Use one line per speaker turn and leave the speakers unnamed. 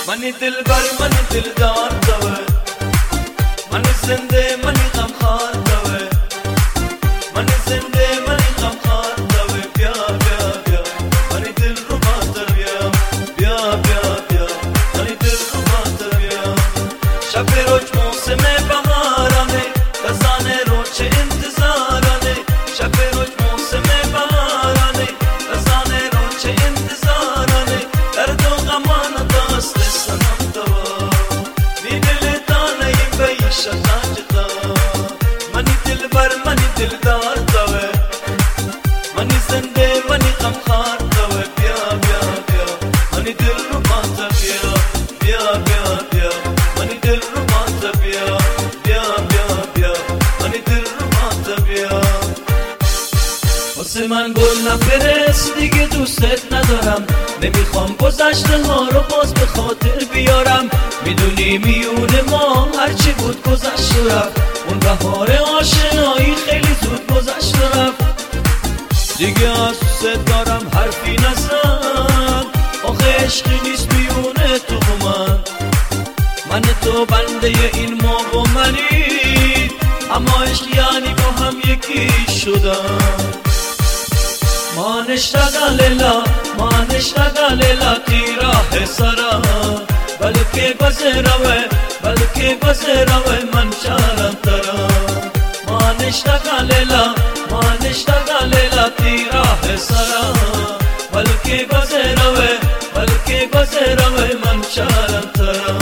منی دلبر منی دلدار توه، منی زنده منی غمخوار توه، منی زنده منی غمخوار توه. بیا بیا بیا منی دل رو باتر بیا، بیا بیا بیا منی دل رو باتر بیا. شب روز موسم بهارانه، خزانه روز انتظارانه. شب روز موسم بهارانه، خزانه روز انتظارانه. درد و غمان دست سنم تو، می دل دانه بی شتاج تو. منی دلبر منی دلدار توه، منی زنده منی غمخوار توه. بیا بیا بیا منی دل رو باتر بیا، بیا بیا بیا منی دل رو باتر بیا، بیا بیا بیا منی دل رو باتر بیا. واسه من گل نفرست دیگه دوستت ندارم، نمیخوام گذشته ها رو باز به خاطر بیارم. میدونی میونه ما هرچی بود گذشت و رفت، اون بهار آشنایی خیلی زود گذشت و رفت. دیگه از دوست دارم حرفی نزن، آخه عشقی نیست میونه تو و من تو بنده این ما و منی، اما عشق یعنی با هم یکی شدن. ما نشتغل لا تیراه سرا، بلکه گذروه من چارم ترا. ما نشتغل لا تیراه سرا، بلکه گذروه من چارم ترا.